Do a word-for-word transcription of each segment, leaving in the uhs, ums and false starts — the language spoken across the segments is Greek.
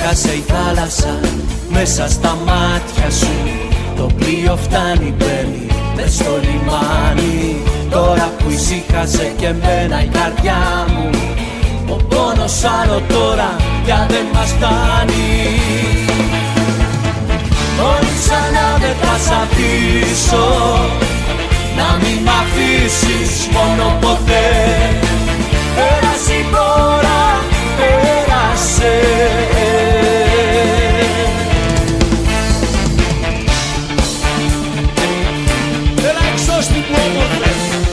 ξέχασε η θάλασσα μέσα στα μάτια σου. Το πλοίο φτάνει, μπαίνει μες στο λιμάνι. Τώρα που ησύχασε και εμένα η καρδιά μου, ο πόνος άλλο τώρα πια δεν μας φτάνει. Όλοι ξανά δεν θα σ' αφήσω, να μην μ' αφήσεις μόνο ποτέ. Πέρασε η ώρα, πέρασε. Έλα έξω στην όμορφη.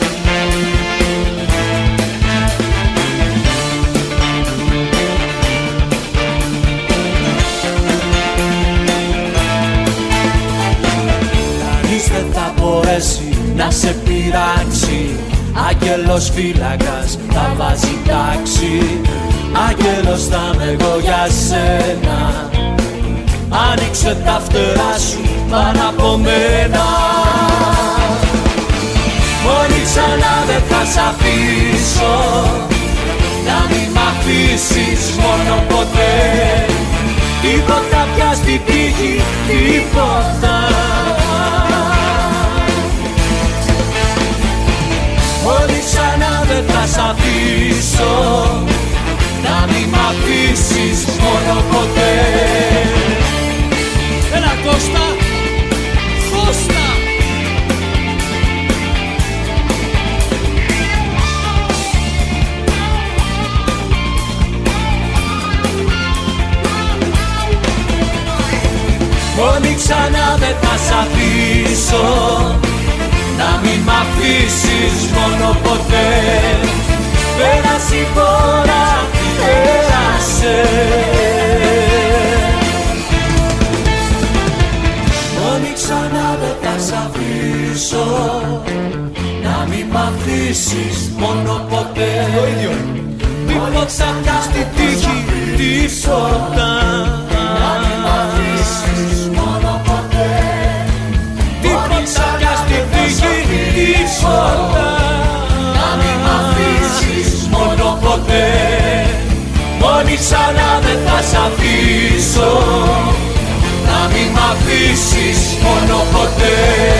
Κανείς δεν θα μπορέσει να σε πειράξει. Άγγελος φύλακας θα βάζει τάξη. Άγγελος θα είμαι εγώ για σένα. Άνοιξε τα φτερά σου πάνω από μένα. Μόλι ξανά δεν θα σ' αφήσω, να μην μ' αφήσεις μόνο ποτέ. Τίποτα πια στην τύχη, τίποτα. Μόλι ξανά δεν θα σ' αφήσω, να μην μ' αφήσεις μόνο ποτέ. Έλα Κώστα, Κώστα. Μόλι ξανά δεν θα σ' αφήσω, να μην μ' αφήσεις μόνο ποτέ. Πέρασε η ώρα, πέρασε. Μόλι ξανά δεν θα σ' αφήσω, να μην μ' αφήσεις μόνο ποτέ. Τίποτα πια στη τύχη, τίποτα. Να μην μ' αφήσεις μόνο ποτέ. Τίποτα πια στη τύχη, τίποτα. Να μην μ' αφήσεις μόνο ποτέ. Μόλι ξανά δεν θα σ' αφήσω, να μην μ' αφήσεις μόνο ποτέ.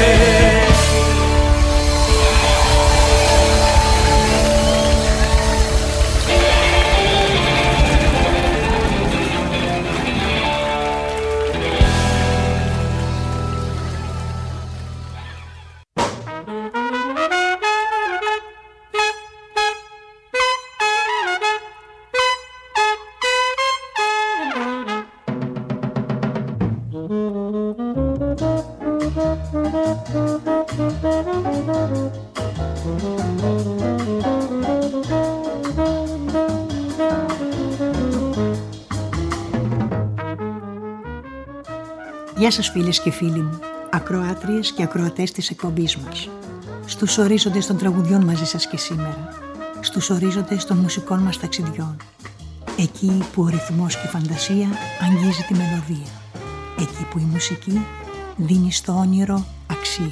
Γεια σας φίλες και φίλοι μου, ακροάτριες και ακροατές της εκπομπής μας. Στους ορίζοντες των τραγουδιών μαζί σας και σήμερα. Στους ορίζοντες των μουσικών μας ταξιδιών. Εκεί που ο ρυθμός και η φαντασία αγγίζει τη μελωδία. Εκεί που η μουσική δίνει στο όνειρο αξία.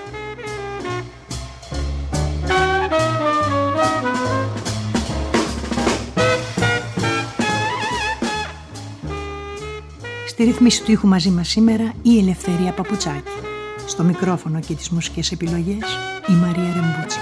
Στη ρύθμιση του ήχου μαζί μας σήμερα η Ελευθερία Παπουτσάκη. Στο μικρόφωνο και τις μουσικές επιλογές η Μαρία Ρεμπούτσικα.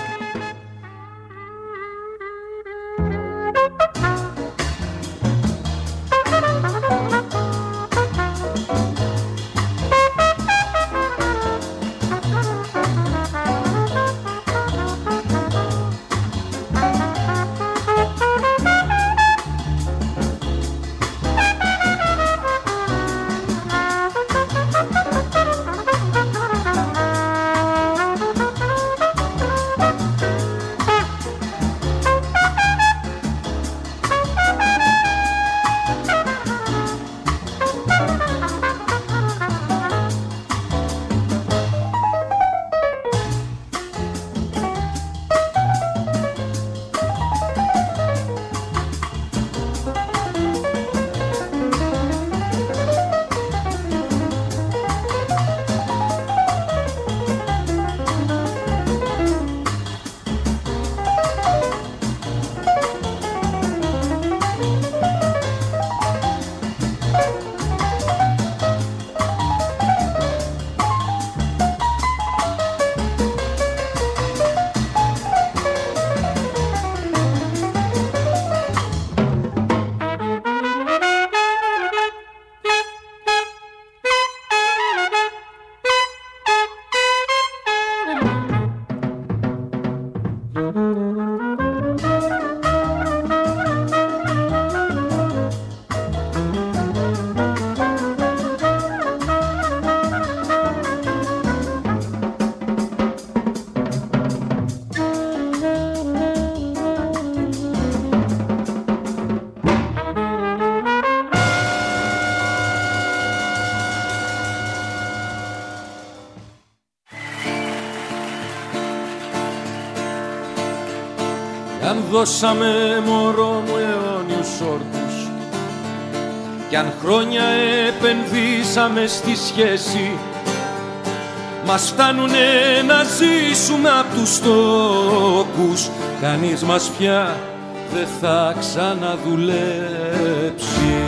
δώσαμε μωρό μου αιώνιους όρκους κι αν χρόνια επενδύσαμε στη σχέση μας φτάνουνε να ζήσουμε απ' τους τόπους. Κανείς μας πια δεν θα ξαναδουλέψει.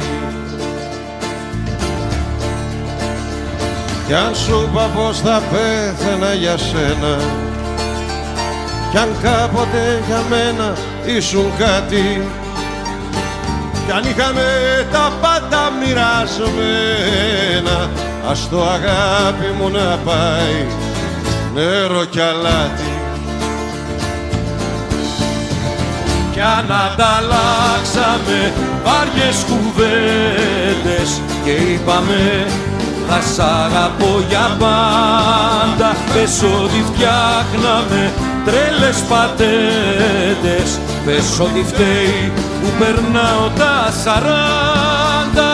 Κι αν σου είπα πως θα πέθαινα για σένα κι αν κάποτε για μένα ήσουν κάτι κι αν είχαμε τα πάντα μοιρασμένα, ας το αγάπη μου να πάει νερό κι αλάτι. Κι αν ανταλλάξαμε βάριες κουβέντες και είπαμε θα σ' αγαπώ για πάντα, πες ότι φτιάχναμε τρέλες πατέντες, πες ότι φταίει που περνάω τα σαράντα.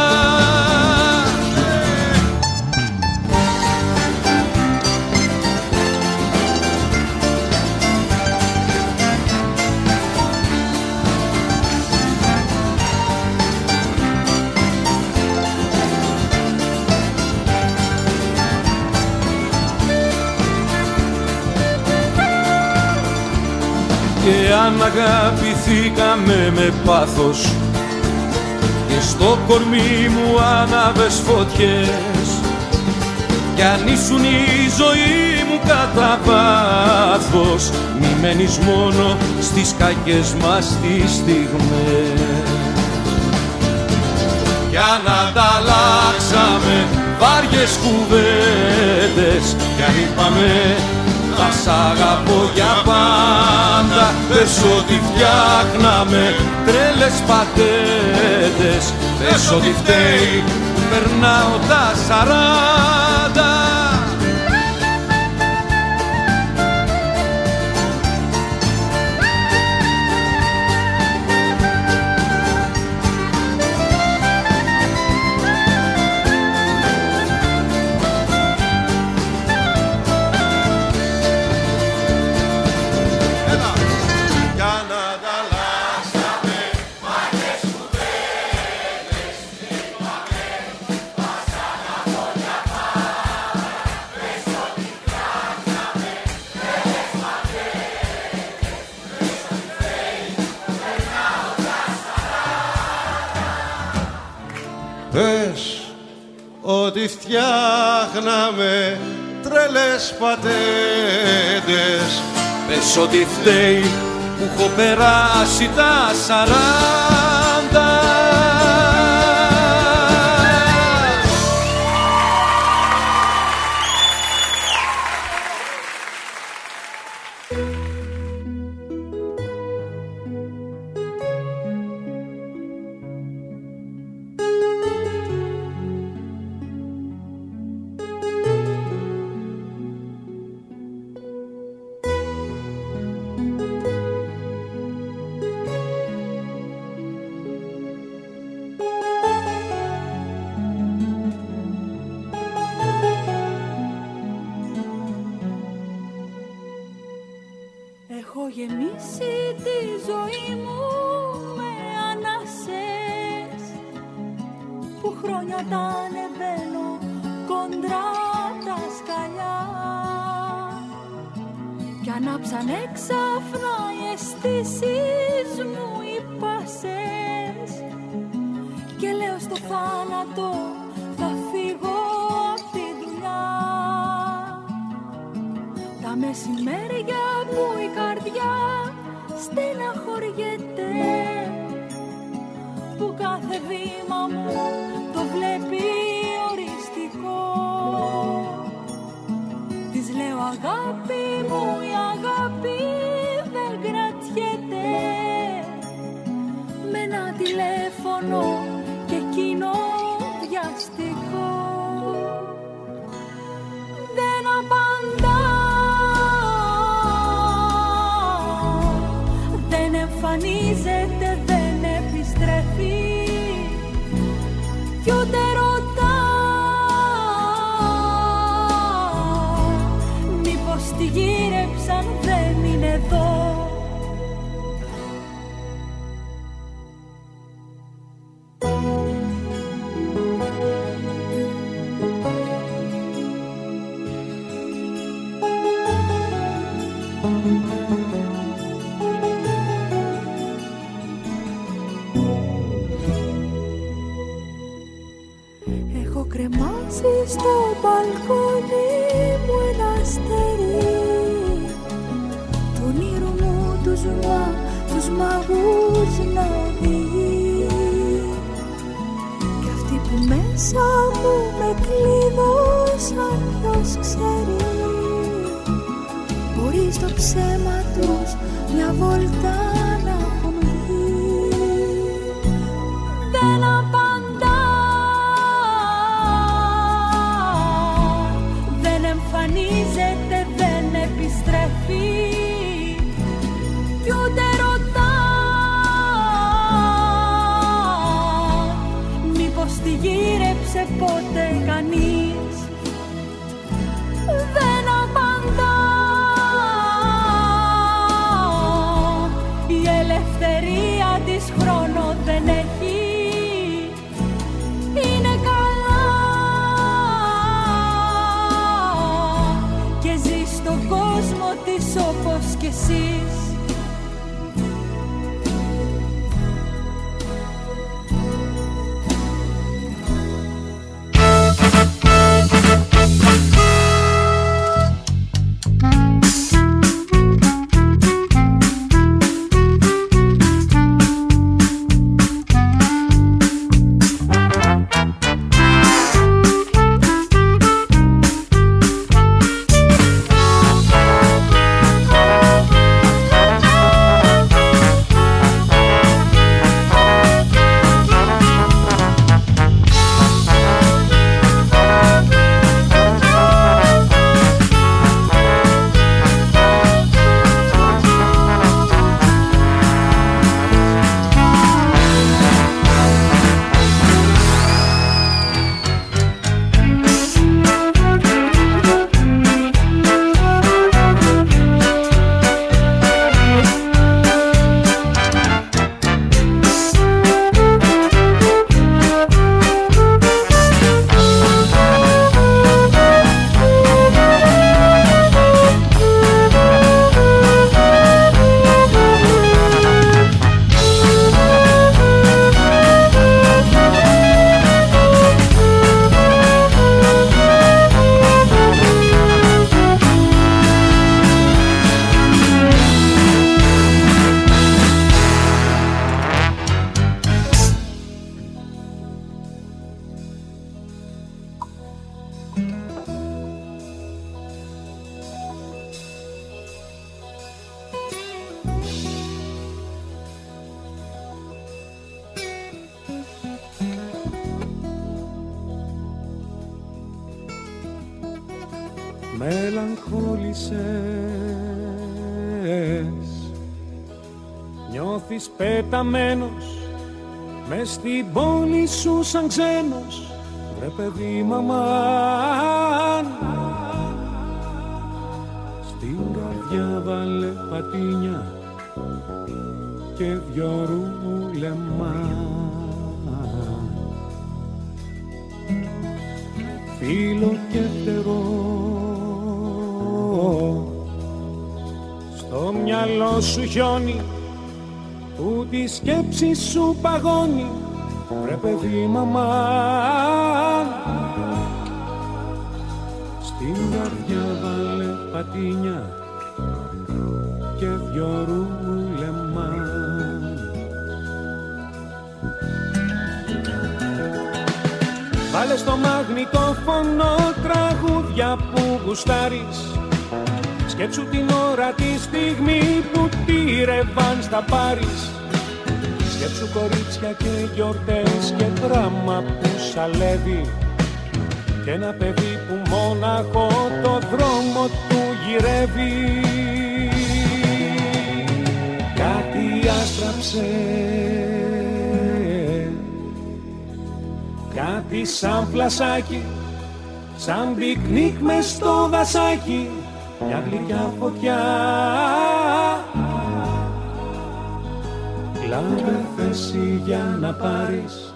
Και αν αγαπηθήκαμε με πάθος και στο κορμί μου άναβες φωτιές κι αν ήσουν η ζωή μου κατά βάθος, μη μένεις μόνο στις κακές μας τις στιγμές. Κι αν ανταλλάξαμε βάριες κουβέντες κι αν είπαμε θα σ' αγαπώ για πάντα, πες ότι φτιάχναμε τρέλες πατέντες, πες ότι φταίει που περνάω τα σαράντα. Πες ότι φτιάχναμε τρελές πατέντες, πες ότι φταίει που έχω περάσει τα σαράντα. Έχω γεμίσει τη ζωή μου με ανάσες που χρόνια τα ανεβαίνω κοντρά τα σκαλιά κι ανάψανε ξαφνά οι αισθήσεις μου οι πάσες και λέω στο θάνατο θα φύγω απ' τη δουλειά. Τα μεσημέρια που η καρδιά στεναχωριέται, που κάθε βήμα μου το βλέπει οριστικό, της λέω αγάπη μου, η αγάπη δεν κρατιέται, με ένα τηλέφωνο και εκείνο βιαστικό δεν απαντά. Εμφανίζεται, δεν επιστρέφει κι ούτε ρωτά μήπως τη γύρεψαν, δεν είναι εδώ. κρεμάζει στο μπαλκόνι μου ένα αστέρι. Το όνειρο μου τους, μα, τους μάγους να οδηγεί. Κι αυτοί που μέσα μου με κλείδωσαν, ποιος ξέρει, μπορεί στο ψέμα τους μια βόλτα να έχουν βγει. Δεν απαντά, δεν εμφανίζεται, δεν επιστρέφει κι ούτε ρωτά μήπως τη γύρεψε ποτέ κανείς. Δεν απαντά, η ελευθερία της χρόνο δεν έχει. Είναι καλά και ζει στον κόσμο της όπως κι εσείς. Μελαγχόλησες, νιώθεις πεταμένος μες στην πόλη σου σαν ξένος. Βρε παιδί μαμάν, στην καρδιά βάλε πατίνια και δυο ρούλεμα. Φίλο και φτερό στο μυαλό σου χιόνι που τη σκέψη σου παγώνει. Βρε παιδί μαμάν, στην καρδιά βάλε πατίνια και δυο ρούλεμα. Βάλε στο μαγνητόφωνο τραγούδια που γουστάρεις. Σκέψου την ώρα τη στιγμή που τη ρεβάν στα πάρεις. Σκέψου κορίτσια και γιορτές και δράμα που σαλεύει και ένα παιδί που μόναχο το δρόμο του γυρεύει. Κάτι άστραψε, κάτι σαν φλασάκι, σαν πικνίκ μες στο δασάκι, μια γλυκιά φωτιά. Κλάβε θέση για να πάρεις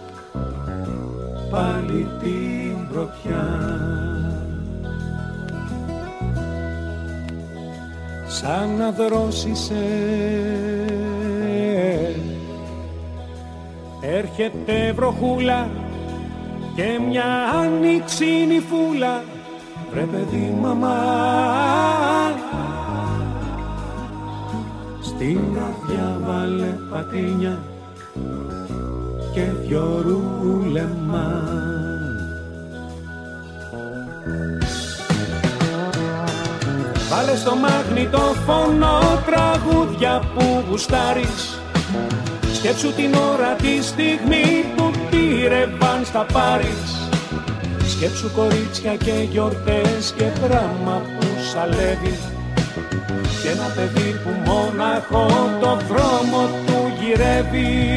πάλι την πρωτιά. Σαν να δρόσισε έρχεται βροχούλα και μια άνοιξινη φούλα, βρε παιδί μαμά. Στην καρδιά βάλε πατίνια και δυο ρούλεμα. Βάλε στο μαγνητόφωνο τραγούδια που γουστάρεις. Σκέψου την ώρα τη στιγμή που πήρευαν στα πάρεις. Σκέψου κορίτσια και γιορτές και πράμα που σαλεύει. Και ένα παιδί που μόναχο το δρόμο του γυρεύει.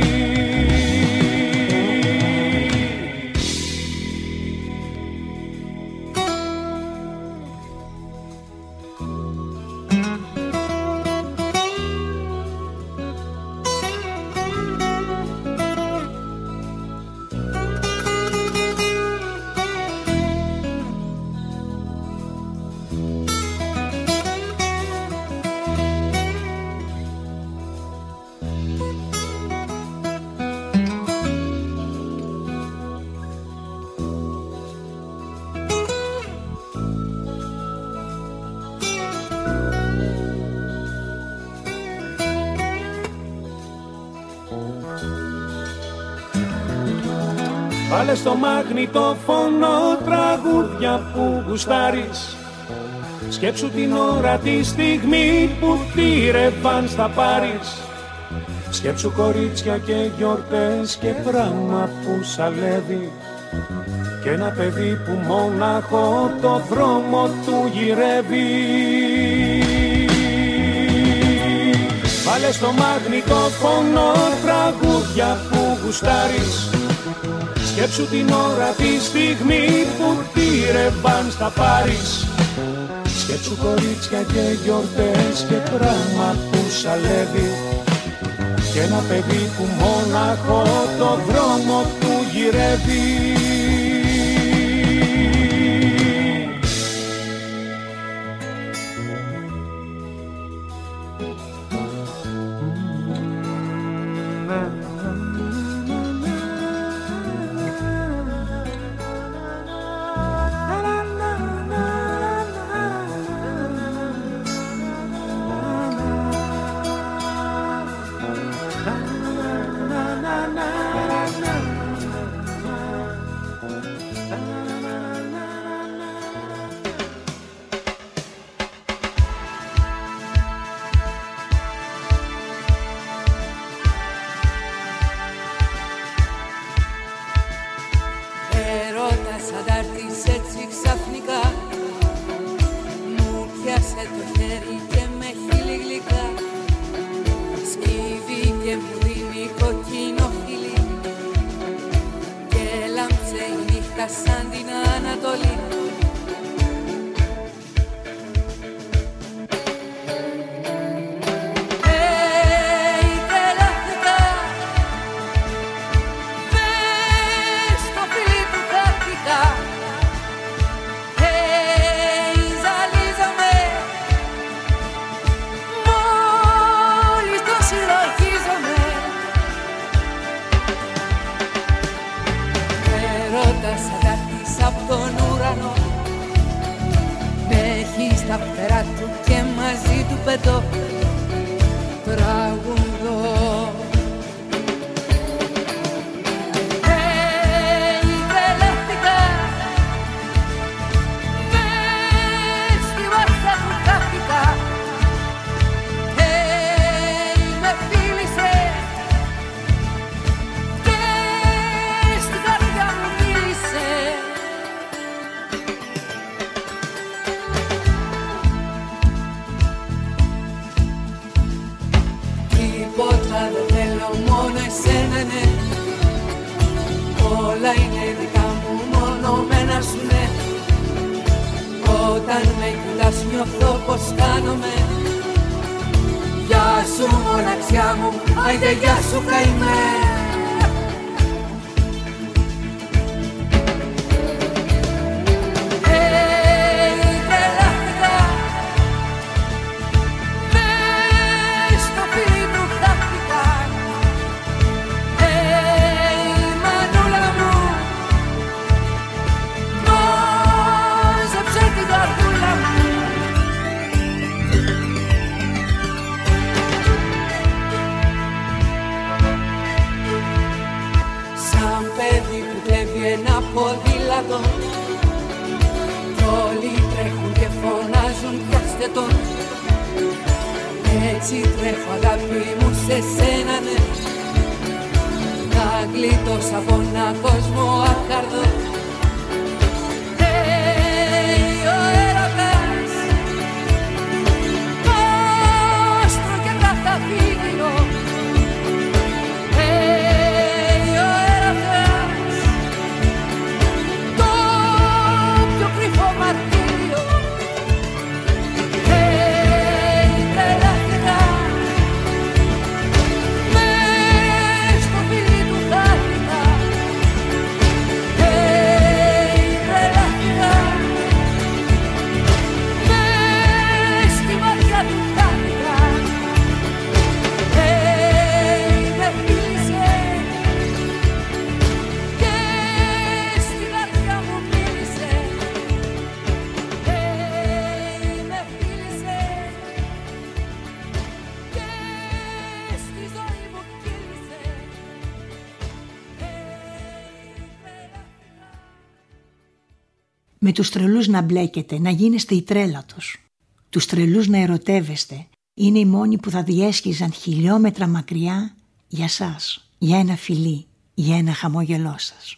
Βάλε στο μαγνητόφωνο τραγούδια που γουστάρεις. Σκέψου την ώρα τη στιγμή που θύρευαν στα πάρεις. Σκέψου κορίτσια και γιορτές και πράμα που σαλεύει. Και ένα παιδί που μόναχο το δρόμο του γυρεύει. Βάλε στο μαγνητόφωνο τραγούδια που γουστάρεις. Σκέψου την ώρα τη στιγμή που θύρευαν στα πάρεις. Σκέψου κορίτσια και γιορτές και πράμα που σαλεύει. Και ένα παιδί που μόναχο το δρόμο του γυρεύει. κάθετον. Έτσι τρέχω αγάπη μου σε σένα, ναι, να γλιτώσω από ένα κόσμο άκαρδο. Με τους τρελούς να μπλέκετε, να γίνεστε η τρέλα τους. Τους τρελούς να ερωτεύεστε, είναι οι μόνοι που θα διέσχιζαν χιλιόμετρα μακριά για σας, για ένα φιλί, για ένα χαμόγελό σας.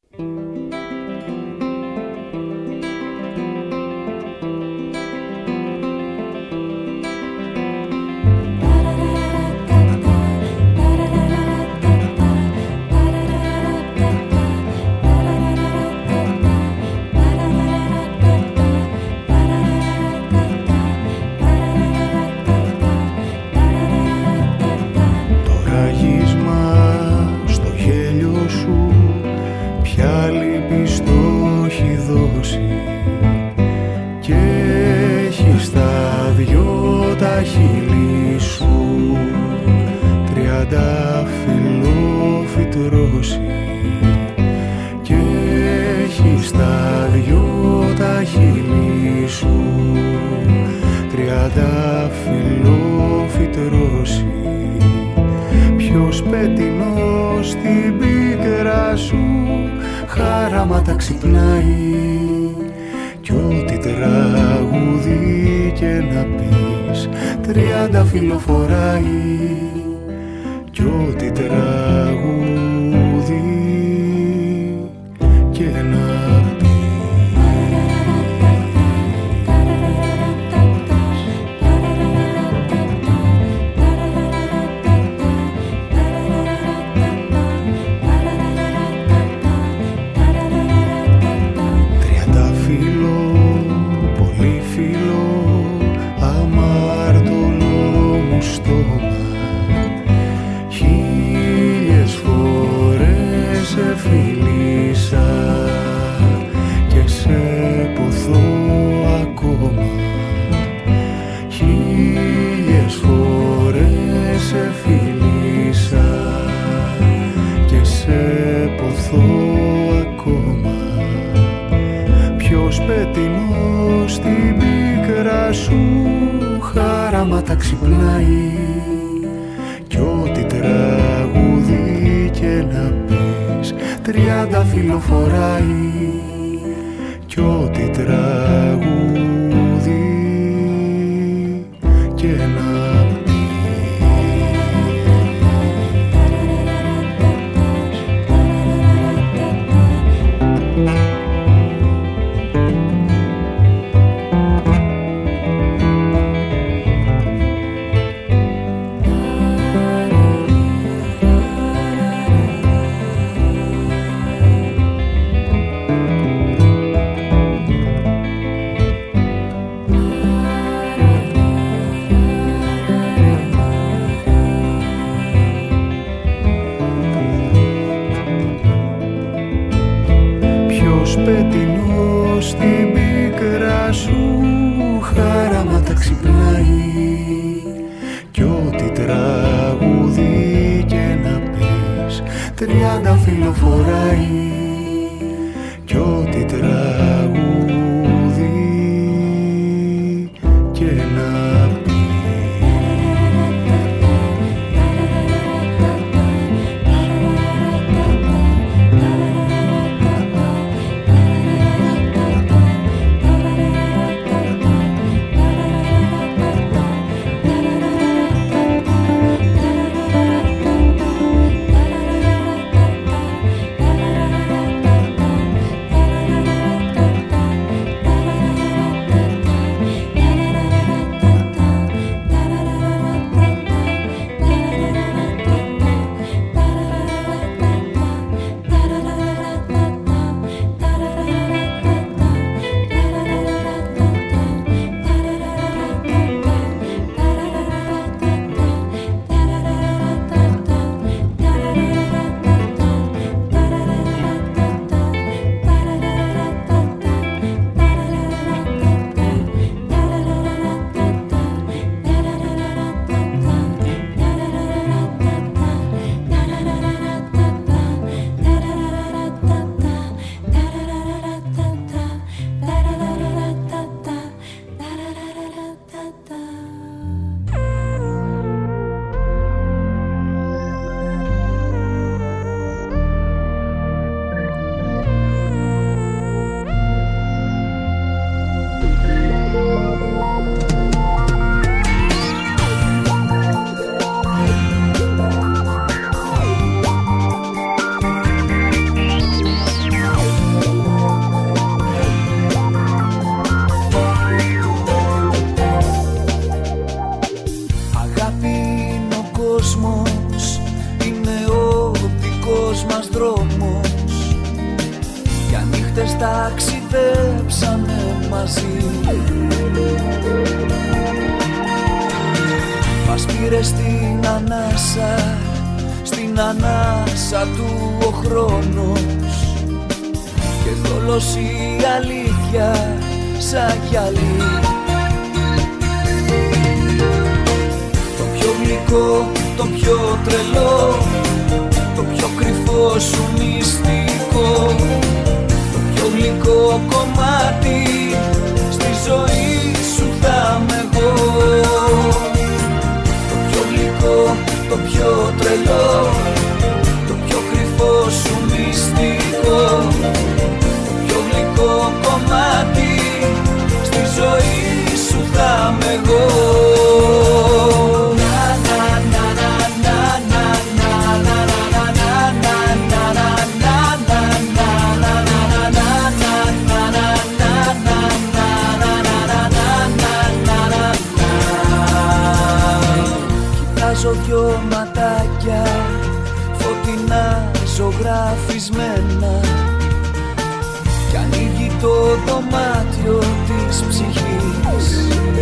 Χαράματα ξυπνάει κι ό,τι τραγούδι και να πεις τριάντα φιλοφοράει κι ό,τι τραγούδι και να χαράματα ξυπνάει κι ό,τι τραγούδι και να πεις τριάντα φιλοφοράει κι ό,τι τραγούδι και να τριάντα φιλοφοράει κι ό,τι τραγούδι και να πει. μας δρόμος για νύχτες ταξιδέψαμε μαζί. Μας πήρε στην ανάσα, στην ανάσα του ο χρόνος και δόλος η αλήθεια σαν γυαλί. Το πιο γλυκό, το πιο τρελό, το πιο κρυφό σου μυστικό, το πιο γλυκό κομμάτι στη ζωή σου θα είμαι εγώ. Το πιο γλυκό, το πιο τρελό, το πιο κρυφό σου μυστικό, το πιο γλυκό κομμάτι στη ζωή σου θα είμαι εγώ. Κοιτάζω δυο ματάκια φωτεινά ζωγραφισμένα κι ανοίγει το δωμάτιο της ψυχής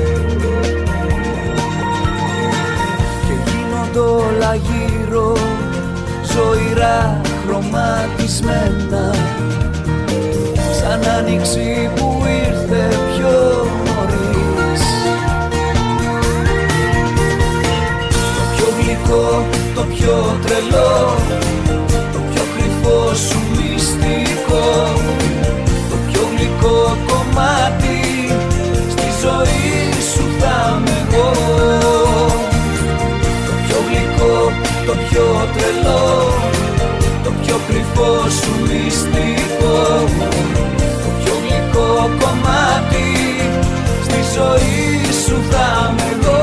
και γίνονται όλα γύρω ζωηρά χρωματισμένα σαν άνοιξη που ήρθε πιο νωρίς. Το πιο γλυκό, το πιο τρελό, το πιο κρυφό σου μυστικό, το πιο γλυκό κομμάτι στη ζωή σου θα είμαι εγώ. Το πιο γλυκό, το πιο τρελό, το πιο κρυφό σου μυστικό, το πιο γλυκό κομμάτι στη ζωή σου θα είμαι εγώ.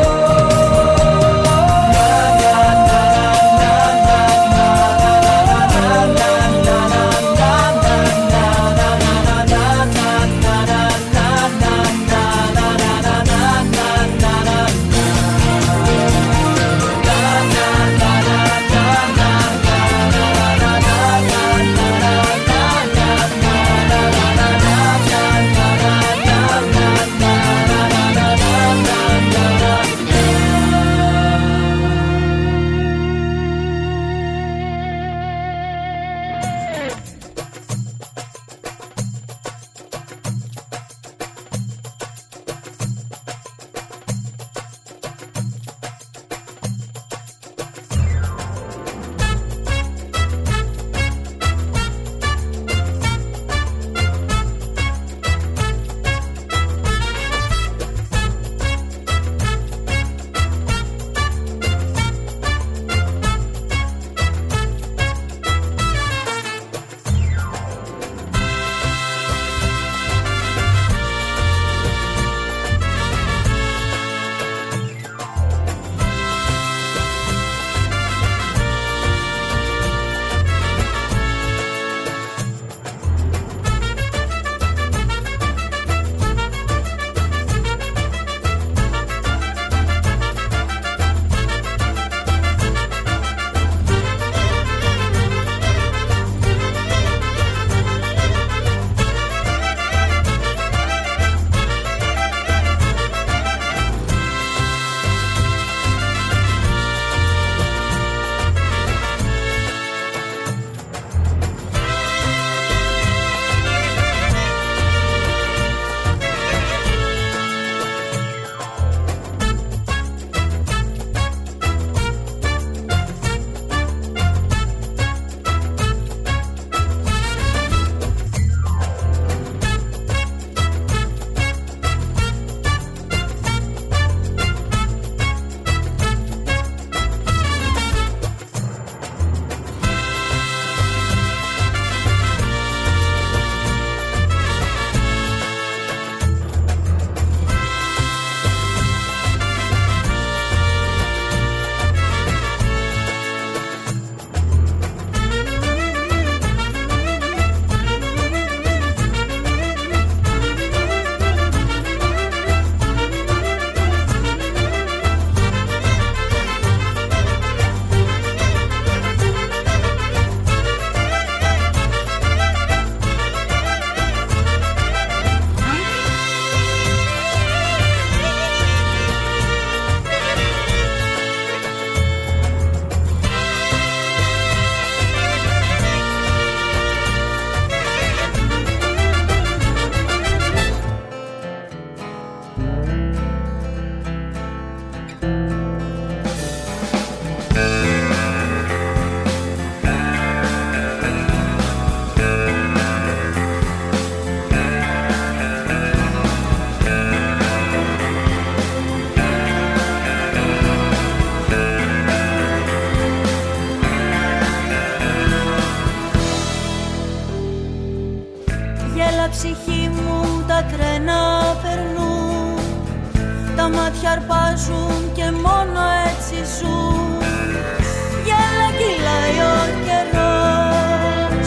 ψυχή μου τα τρένα περνούν, τα μάτια αρπάζουν και μόνο έτσι ζουν. Γέλα κυλάει ο καιρός,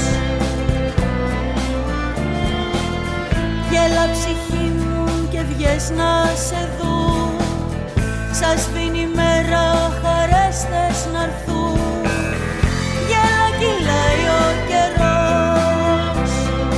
γέλα ψυχή μου και βγες να σε δουν. Σας σβήνει η μέρα, χαρές θες να έρθουν. Γέλα κυλάει ο καιρός.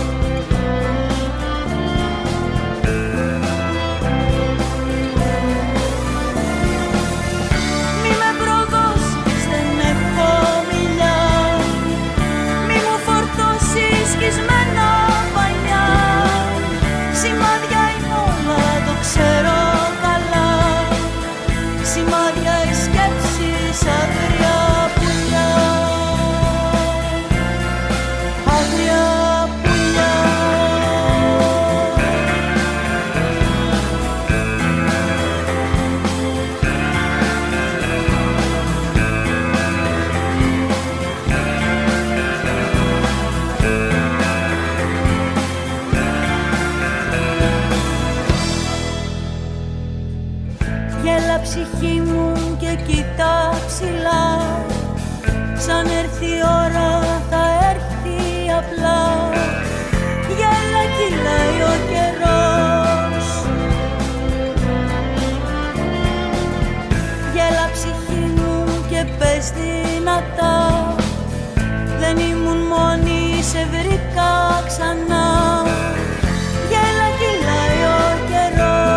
Μη με προδώσεις, δεν έχω μιλιά. Μη μου φορτώσεις σκισμένα πανιά. Σημάδια είναι όλα, το ξέρω καλά. Σημάδια οι σκέψεις, αγριά πουλιά. Αγριά πουλιά. Γέλα ψυχή μου και κοίτα ψηλά. Σαν έρθει η ώρα θα έρθει απλά. Γέλα κυλάει ο καιρός. Γέλα ψυχή μου και πες δυνατά. Δεν ήμουν μόνη, σε βρήκα ξανά. Γέλα κυλάει ο καιρός.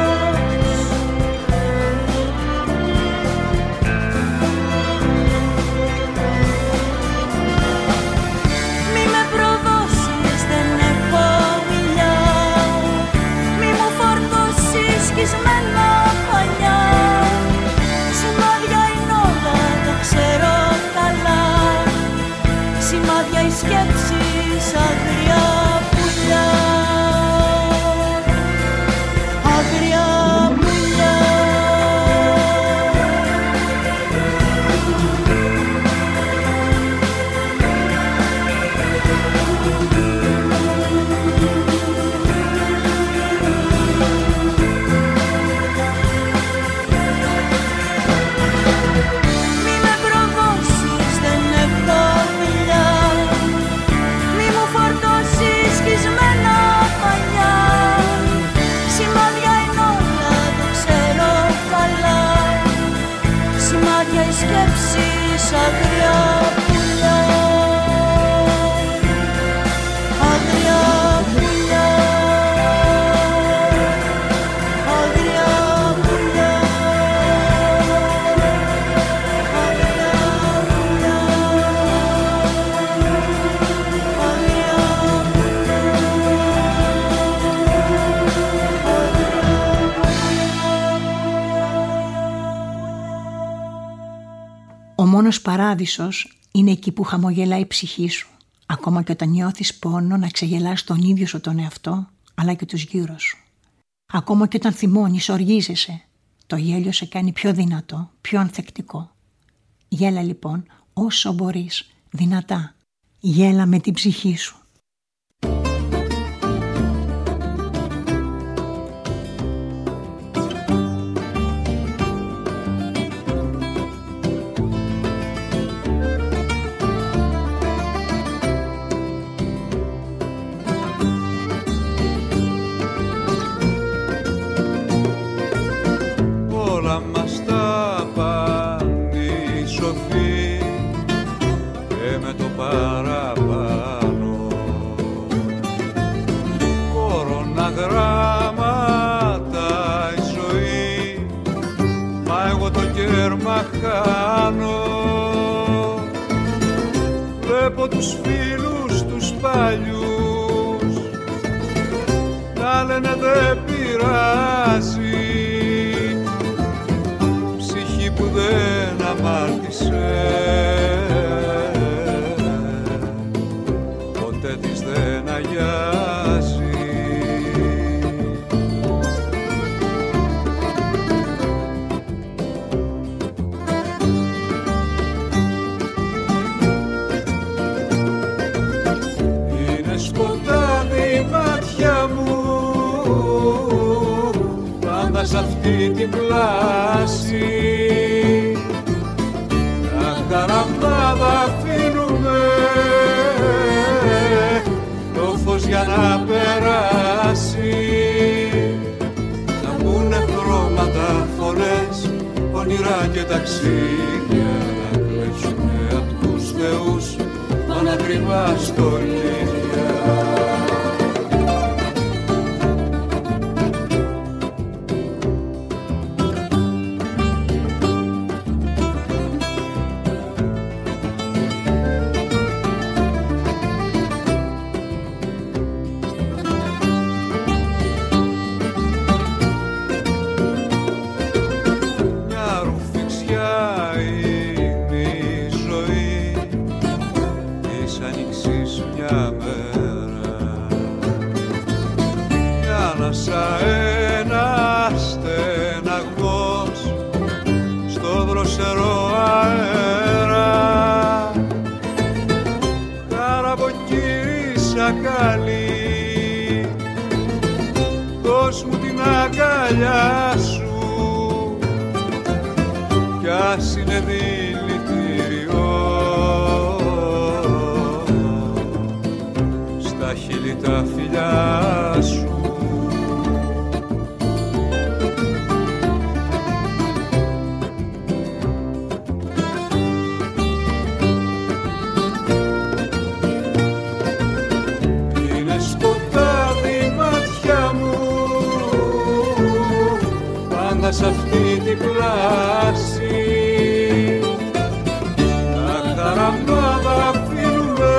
Μη με προδώσεις, δεν έχω μιλιά. Μη μου φορτώσεις σκισμένα πανιά. Σημάδια είναι όλα, το ξέρω καλά. Σημάδια οι σκέψεις, αγριά πουλιά. Αγριά πουλιά. Μη με προδώσεις, δεν έχω μιλιά. Μη μου φορτώσεις σκισμένα πανιά. Σημάδια είναι όλα, το ξέρω καλά. Σημάδια οι σκέψεις, αγριά πουλιά. Αγριά πουλιά. Αγριά πουλιά. Ο μόνος παράδεισος είναι εκεί που χαμογελάει η ψυχή σου, ακόμα και όταν νιώθεις πόνο να ξεγελάς τον ίδιο σου τον εαυτό, αλλά και τους γύρω σου. Ακόμα και όταν θυμώνεις, οργίζεσαι, το γέλιο σε κάνει πιο δυνατό, πιο ανθεκτικό. Γέλα λοιπόν όσο μπορείς, δυνατά. Γέλα με την ψυχή σου. Όλα μας τα πάνε οι σοφοί και με το παραπάνω. Κοροναγράμματα η ζωή, μα εγώ το κέρμα χάνω. Βλέπω τους φίλους τους παλιούς να λένε δεν πειράζει, ψυχή που δεν αμάρτησε, ποτέ της δεν αγιάζει. Είναι σκοτάδι μάτια σ' αυτή την πλάση. Τα χαραμάδα αφήνουμε το φως για να περάσει. Να μπουνε χρώματα, φωνές, όνειρα και ταξίδια, να κλέψουμε απ' τους θεούς ανακριβά στολίδια. Δώσ' μου την αγκαλιά σου κι ας είναι δηλητήριο στα χείλη τα φιλιά σου. Σ' αυτή την πλάση τα χαραμάδα αφήνουμε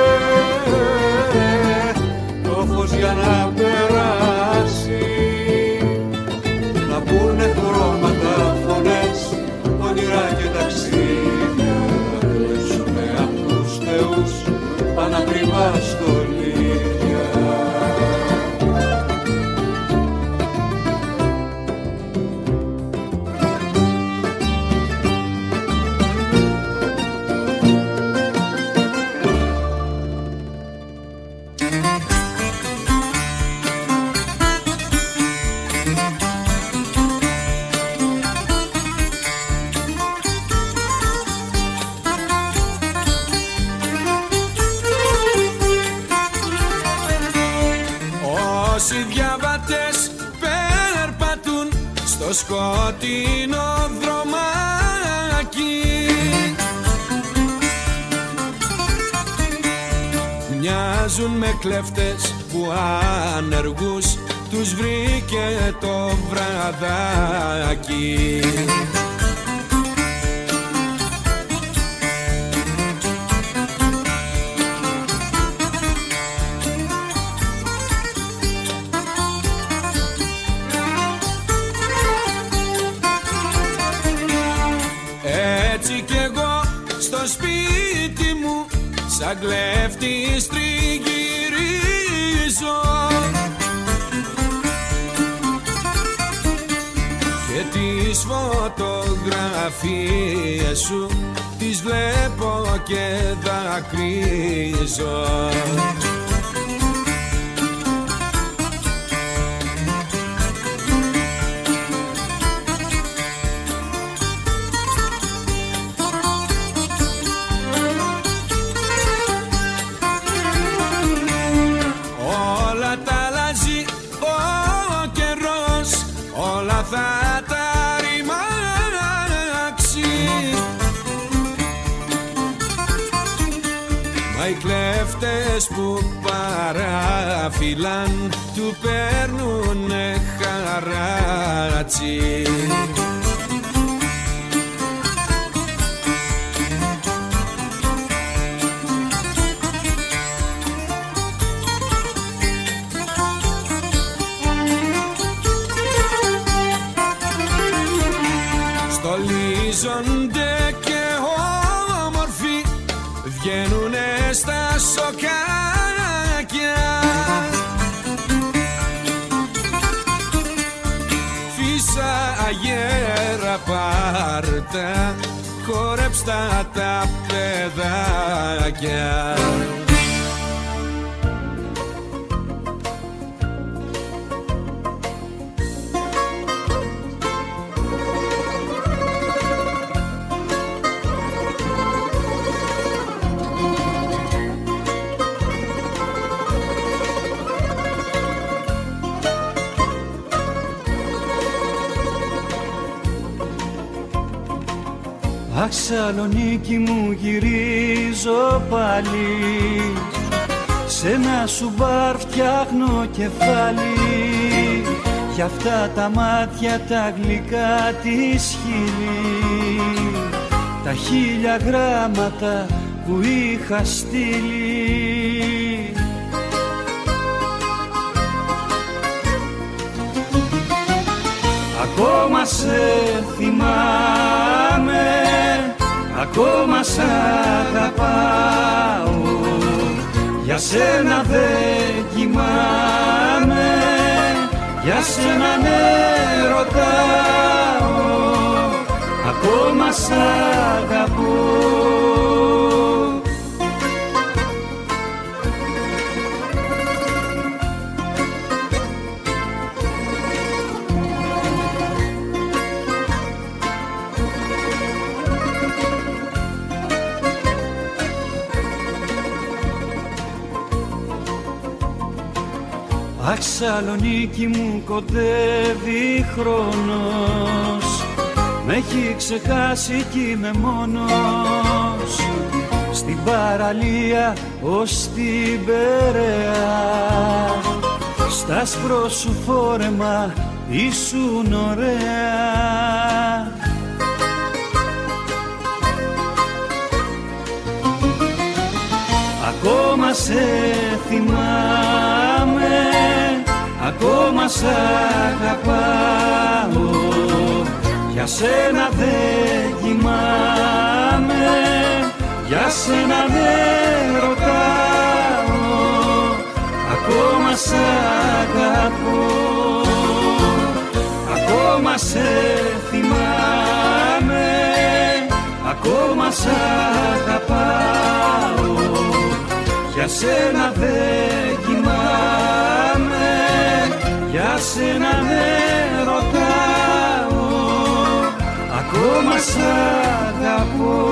το φως για να περάσει. Να μπουνε χρώματα, φωνές, όνειρα και ταξίδια, να κλέψουμε απ' τους θεούς πανακριβά στολίδια. Σκοτεινό δρομάκι μοιάζουν με κλέφτες που άνεργους τους βρήκε το βραδάκι. Σαν κλέφτης τριγυρίζω και τις φωτογραφίες σου τις βλέπω και δακρύζω. Θα τα ρημάξει, μα οι κλέφτες που παραφυλάν του παίρνουνε χαράτσι. Στολίζονται και όμορφοι βγαίνουνε στα σοκάκια. Φύσα αγέρα πάρτα, χορέψτα τα παιδάκια. Αχ, Σαλονίκη μου γυρίζω πάλι, σ' ένα σου μπαρ φτιάχνω κεφάλι, για αυτά τα μάτια τα γλυκά της χείλη, τα χίλια γράμματα που είχα στείλει. Ακόμα σε θυμάμαι, ακόμα σ' αγαπάω, για σένα δεν κοιμάμαι, για σένα ναι ρωτάω, ακόμα σ' αγαπώ. Αχ, Σαλονίκη μου κοντεύει χρόνος, μ' έχει ξεχάσει κι είμαι μόνος, στην παραλία ως την Περαία, στα άσπρο σου φόρεμα ήσουν ωραία. Ακόμα σε θυμάμαι, ακόμα σ' αγαπάω, για σένα δεν κοιμάμαι, για σένα δεν ρωτάω, ακόμα σ' αγαπώ. Ακόμα σε θυμάμαι, ακόμα σ' αγαπάω, για σένα δεν κοιμάμαι, για σένα δεν ρωτάω, ακόμα σ' αγαπώ.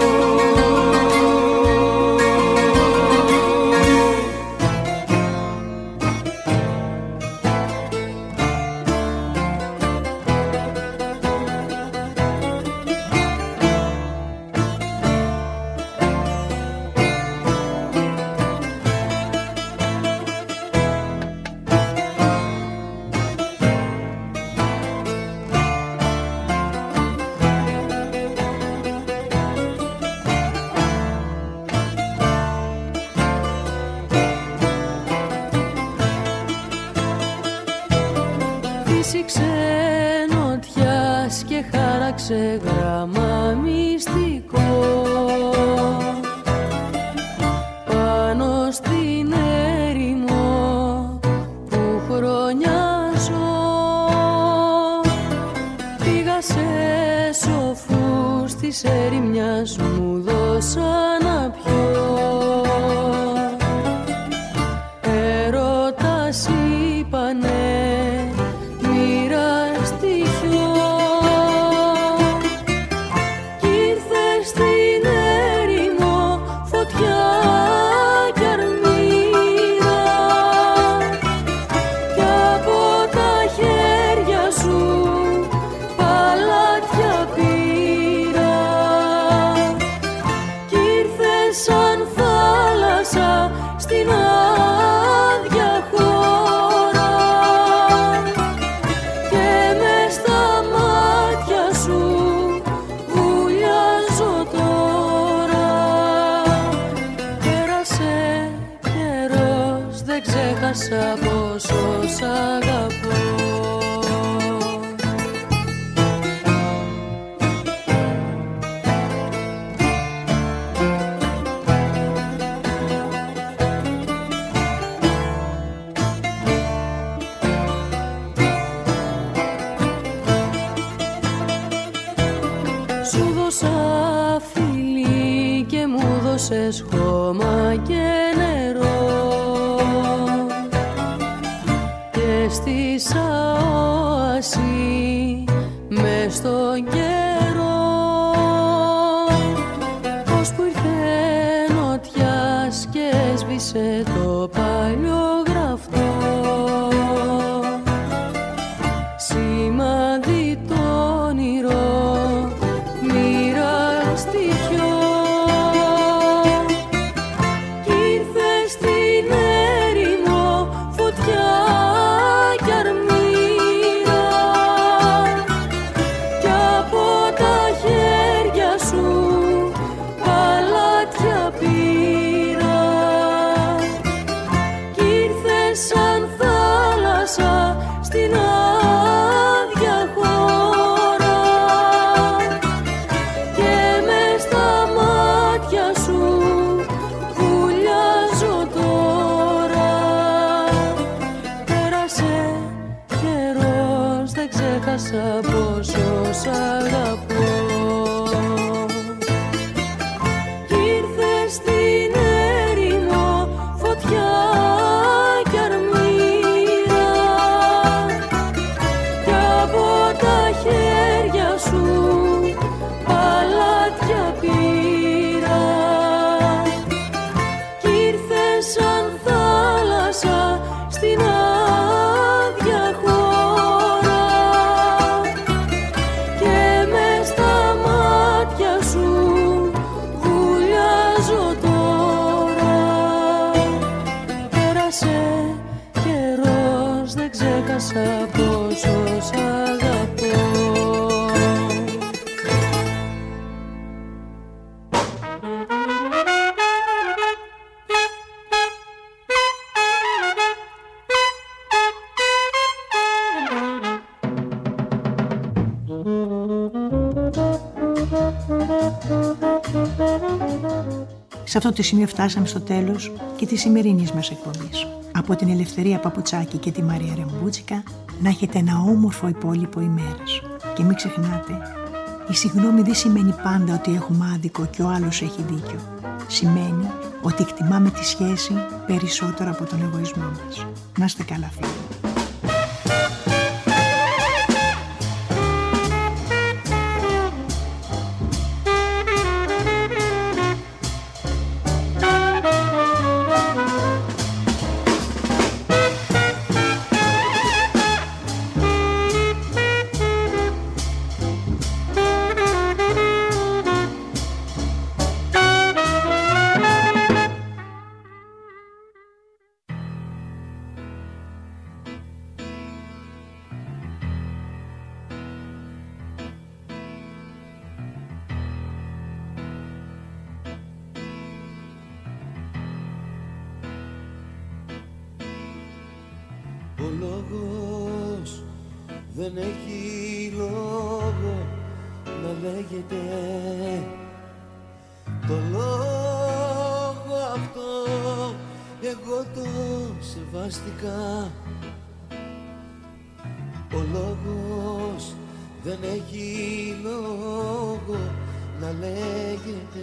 Ξενοτιάς και χάραξε γράμμα μυστικό πάνω στην έρημο που χρόνια ζω. Πήγα σε σοφούς της ερημιάς, μου δώσα να πιω, έρωτας είπανε πόσο σ' αγαπώ. Σου δώσα φιλί και μου δώσες χώμα και νερό, στήσα όαση μες στον καιρό, ως που ήρθε νοτιάς και έσβησε το παλιό γραφτό, σημάδι το όνειρο μοιραστεί. στην άδεια χώρα και μες στα μάτια σου βουλιάζω τώρα. Πέρασε καιρός, δεν ξέχασα πόσο σ' αγαπώ. Σε αυτό το σημείο φτάσαμε στο τέλος και της σημερινής μας εκπομπής. Από την Ελευθερία Παπουτσάκη και τη Μαρία Ρεμπούτσικα, να έχετε ένα όμορφο υπόλοιπο ημέρας. Και μην ξεχνάτε, η συγγνώμη δεν σημαίνει πάντα ότι έχουμε άδικο και ο άλλος έχει δίκιο. Σημαίνει ότι εκτιμάμε τη σχέση περισσότερο από τον εγωισμό μας. Να είστε καλά, φίλοι. Ο λόγος δεν έχει λόγο να λέγεται. Το λόγο αυτό εγώ το σεβάστηκα. Ο λόγος δεν έχει λόγο να λέγεται.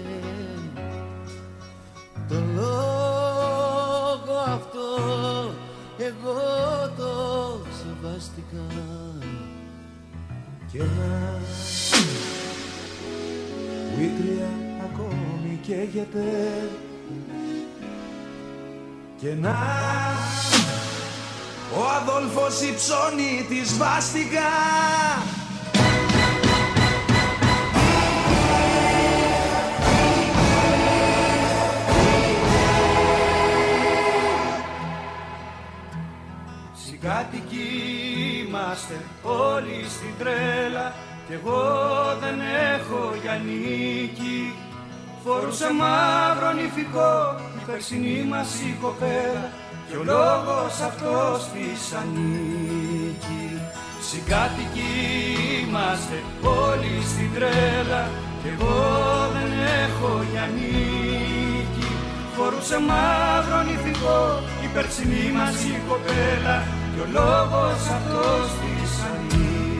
Το λόγο αυτό εγώ το σεβάστηκα. Και να που η κρύα ακόμη καίγεται. Και να ο Αδόλφος υψώνει τη σβάστηκα. Συγκάτοικοι είμαστε όλοι στην τρέλα κι εγώ δεν έχω για νίκη. Φορούσε μαύρο νηφικό η περσινή μας η κοπέλα κι ο λόγος αυτός της ανήκει. Συγκάτοικοι είμαστε όλοι στην τρέλα κι εγώ δεν έχω για νίκη. Φορούσε μαύρο νηφικό η περσινή μας η κοπέλα κι ο λόγος αυτός της ανήκει.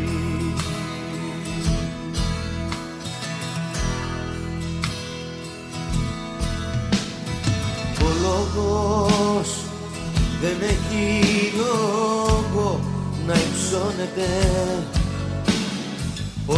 Ο λόγος δεν έχει λόγο να υψώνεται. Ο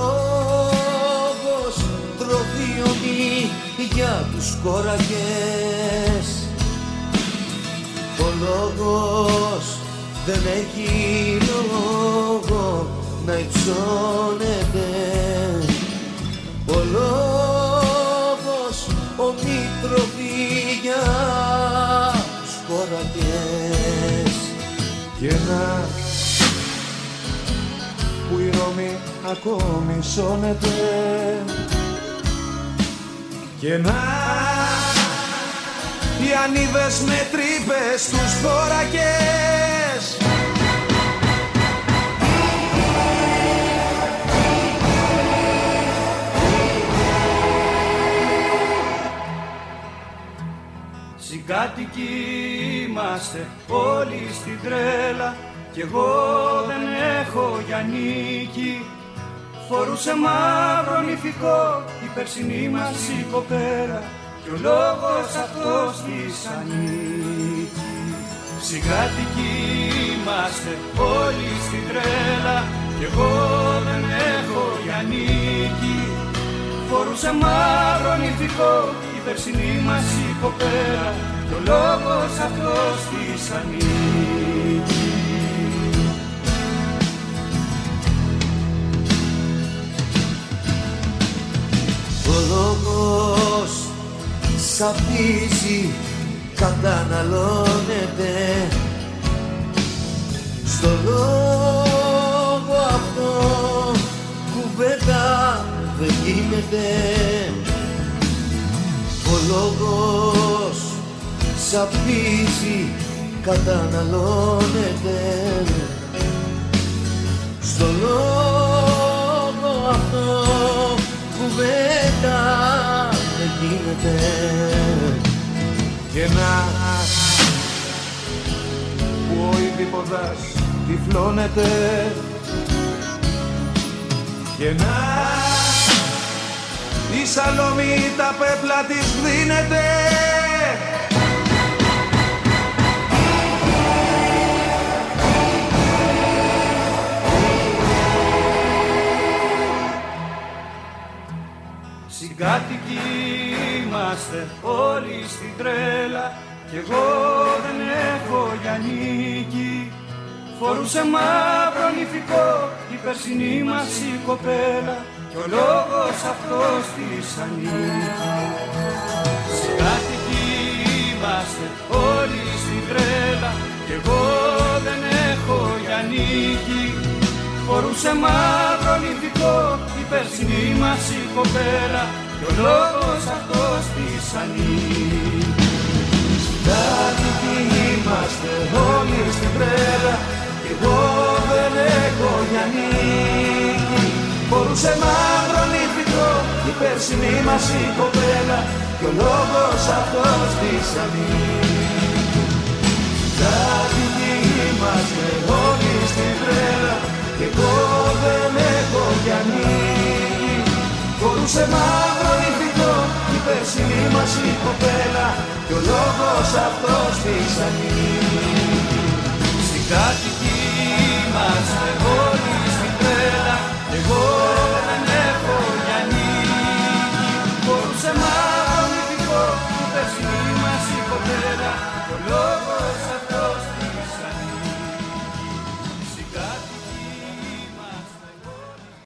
λόγος τροφιώνει για τους κόρακες. Ο λόγος δεν έχει λόγο να υψώνεται. Ο λόγος ομοίη τροφή για τους κόρακες. Και να που η Ρώμη ακόμη σώνεται. Και να οι ανίδες με τρύπες στους θώρακες. Συγκάτοικοι είμαστε όλοι στην τρέλα κι εγώ δεν έχω για νίκη. Φορούσε μαύρο νηφικό η περσινή μας η κοπέλα κι ο λόγος αυτός της ανήκει. Συγκάτοικοι είμαστε όλοι στην τρέλα κι εγώ δεν έχω για νίκη. Φορούσε μαύρο νηφικό η περσινή μας η κοπέλα κι ο λόγος αυτός της ανήκει. Ο λόγος σαπίζει, καταναλώνεται. Στο λόγο αυτό κουβέντα δεν γίνεται. Ο λόγος σαπίζει, καταναλώνεται. Στο λόγο αυτό κουβέντα δεν γίνεται. Και να που ο ειδipodάς τυφλώνεται. Και να η Σαλόμη τα πέπλα της δίνεται. Συγκάτοικοι είμαστε όλοι στην τρέλα κι εγώ δεν έχω για νίκη. Φορούσε μαύρο νηφικό η περσινή μας η κοπέλα κι ο λόγος αυτός της ανήκει. Συγκάτοικοι είμαστε όλοι στην τρέλα κι εγώ δεν έχω για νίκη. Φορούσε μαύρο νηφικό η περσινή μας η κοπέλα κι ο λόγος αυτός της ανήκει. Συγκάτοικοι είμαστε όλοι στην τρέλα κι εγώ δεν έχω για νίκη. Φορούσε μαύρο νηφικό η περσινή μας η κοπέλα κι ο λόγος αυτός της ανήκει. Συγκάτοικοι είμαστε όλοι στην τρέλα κι εγώ δεν έχω για νίκη. Φορούσε μαύρο νηφικό η περσινή μας η κοπέλα κι ο λόγος αυτός της ανήκει. Συγκάτοικοι είμαστε όλοι στην τρέλα κι εγώ δεν έχω για νίκη. Φορούσε μαύρο νηφικό η περσινή μας η κοπέλα κι ο λόγος αυτός